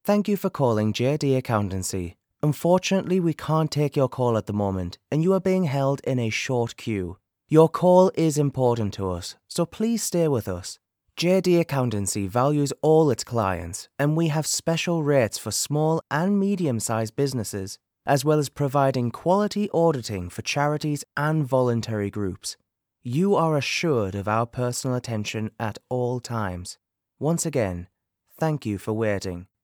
Thank you for calling JD Accountancy. Unfortunately, we can't take your call at the moment, and you are being held in a short queue. Your call is important to us, so please stay with us. JD Accountancy values all its clients, and we have special rates for small and medium-sized businesses, as well as providing quality auditing for charities and voluntary groups. You are assured of our personal attention at all times. Once again, thank you for waiting.